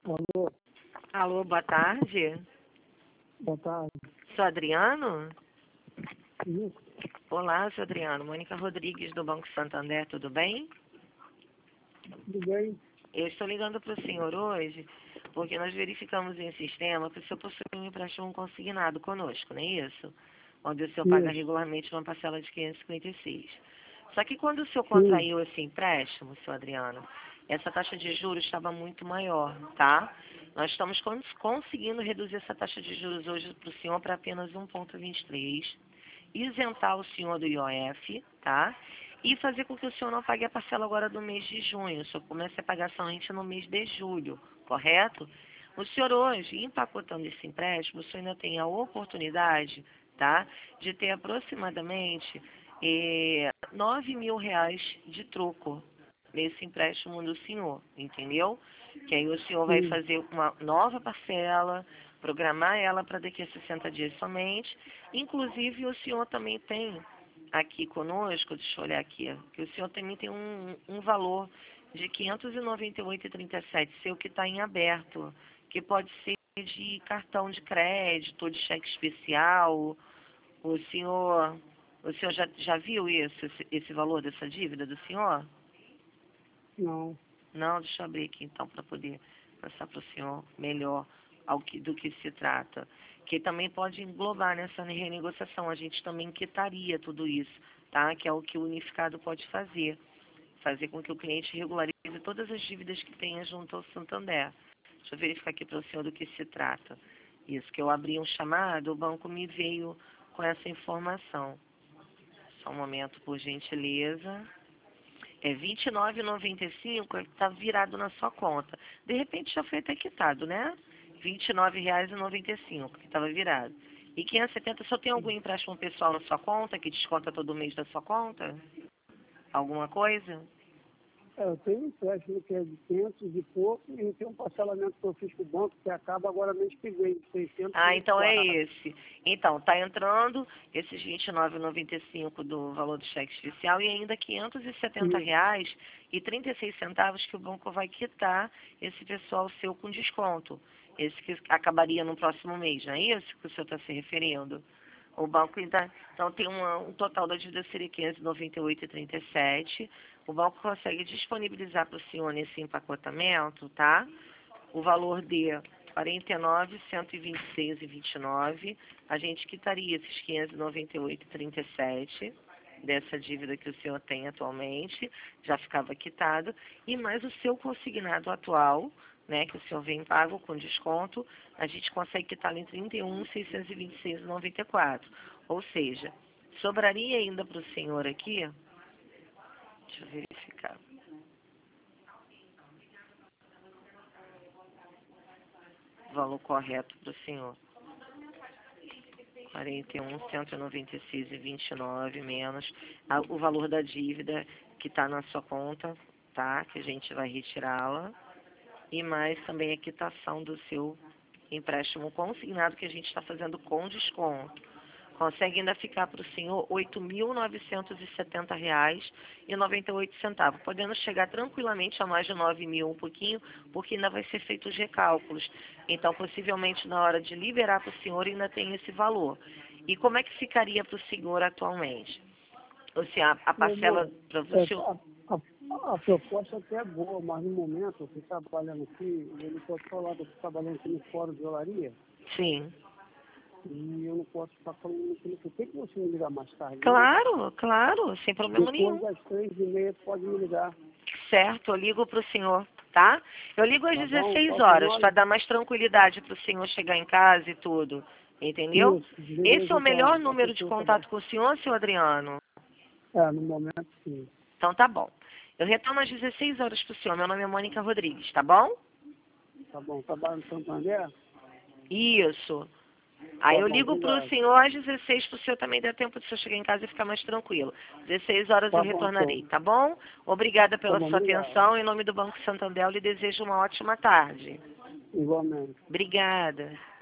Alô, Alô, boa tarde. boa tarde. Sou Adriano? Isso, Olá, sou Adriano. Mônica Rodrigues, do Banco Santander, tudo bem? tudo bem? Eu estou ligando para o senhor hoje porque nós verificamos em sistema que o senhor possui um empréstimo consignado conosco, não é isso? Onde o senhor paga Isso, regularmente uma parcela de 556. Só que quando o senhor sim, contraiu esse empréstimo, seu Adriano, essa taxa de juros estava muito maior, tá? Nós estamos conseguindo reduzir essa taxa de juros hoje para o senhor para apenas 1,23, isentar o senhor do IOF, tá? E fazer com que o senhor não pague a parcela agora do mês de junho. O senhor comece a pagar somente no mês de julho, correto? O senhor hoje, empacotando esse empréstimo, o senhor ainda tem a oportunidade, tá? De ter aproximadamente R$ 9.000 de troco nesse empréstimo do senhor, entendeu? Que aí o senhor vai sim. fazer uma nova parcela, programar ela para daqui a 60 dias somente. Inclusive, o senhor também tem aqui conosco, deixa eu olhar aqui, que o senhor também tem um valor de R$ 598,37 seu que está em aberto, que pode ser de cartão de crédito, de cheque especial. O senhor, já viu isso, esse valor dessa dívida do senhor? Não, Não, deixa eu abrir aqui então para poder passar para o senhor melhor do que se trata. Que também pode englobar nessa renegociação. A gente também quitaria tudo isso, tá? Que é o que o unificado pode fazer. Fazer com que o cliente regularize todas as dívidas que tenha junto ao Santander. Deixa eu verificar aqui para o senhor do que se trata. Isso, que eu abri um chamado, o banco me veio com essa informação. Só um momento, por gentileza. É R$ 29,95 que está virado na sua conta. De repente já foi até quitado, né? R$ 29,95 que estava virado. E 570, só tem algum empréstimo pessoal na sua conta que desconta todo mês da sua conta? Alguma coisa? eu tenho um empréstimo que é de 500 e pouco e tem um parcelamento que eu fiz com o banco que acaba agora mês que vem, de Ah, então é 624. esse. Então, está entrando esses R$ 29,95 do valor do cheque especial e ainda R$ 570 Isso, reais e 36 centavos que o banco vai quitar esse pessoal seu com desconto. Esse que acabaria no próximo mês, não é isso que o senhor está se referindo? O banco ainda, então tem um total da dívida seria 598,37. O banco consegue disponibilizar para o senhor nesse empacotamento, tá? O valor de 49.126,29. A gente quitaria esses 598,37 dessa dívida que o senhor tem atualmente, já ficava quitado, e mais o seu consignado atual, né, que o senhor vem pago com desconto, a gente consegue quitar em 31.626,94. Ou seja, sobraria ainda para o senhor aqui, deixa eu verificar, o valor correto para o senhor. 41.196,29 menos o valor da dívida que está na sua conta, tá? Que a gente vai retirá-la. E mais também a quitação do seu empréstimo consignado que a gente está fazendo com desconto. Consegue ainda ficar para o senhor R$ 8.970,98, podendo chegar tranquilamente a mais de 9.000 um pouquinho, porque ainda vai ser feito os recálculos. Então, possivelmente, na hora de liberar para o senhor, ainda tem esse valor. E como é que ficaria para o senhor atualmente? Ou seja, a meu parcela amor, para o é, senhor... a proposta até é boa, mas no momento eu estou trabalhando aqui, eu não posso falar, eu estou trabalhando aqui no fórum de olaria Sim. e eu não posso ficar falando aqui. Tem que você me ligar mais tarde, não? Claro, claro, sem problema Depois nenhum. das 3h30 pode me ligar, Certo, eu ligo para o senhor, tá? Eu ligo às tá bom? 16 Qual que é o horas para nome? dar mais tranquilidade para o senhor chegar em casa e tudo, entendeu? Isso, Esse é beleza o melhor então, número qualquer de coisa tá bom. contato com o senhor, seu Adriano? É, no momento sim. Então tá bom. Eu retorno às 16 horas para o senhor. Meu nome é Mônica Rodrigues, tá bom? Tá bom, trabalho no Santander? Isso. Aí Tá eu bom, ligo para o obrigado. senhor às 16 para o senhor também dar tempo de o senhor chegar em casa e ficar mais tranquilo. 16 horas eu Tá bom retornarei, então. tá bom? Obrigada Tá pela bom, sua obrigado. atenção. Em nome do Banco Santander, eu lhe desejo uma ótima tarde. Igualmente. Obrigada.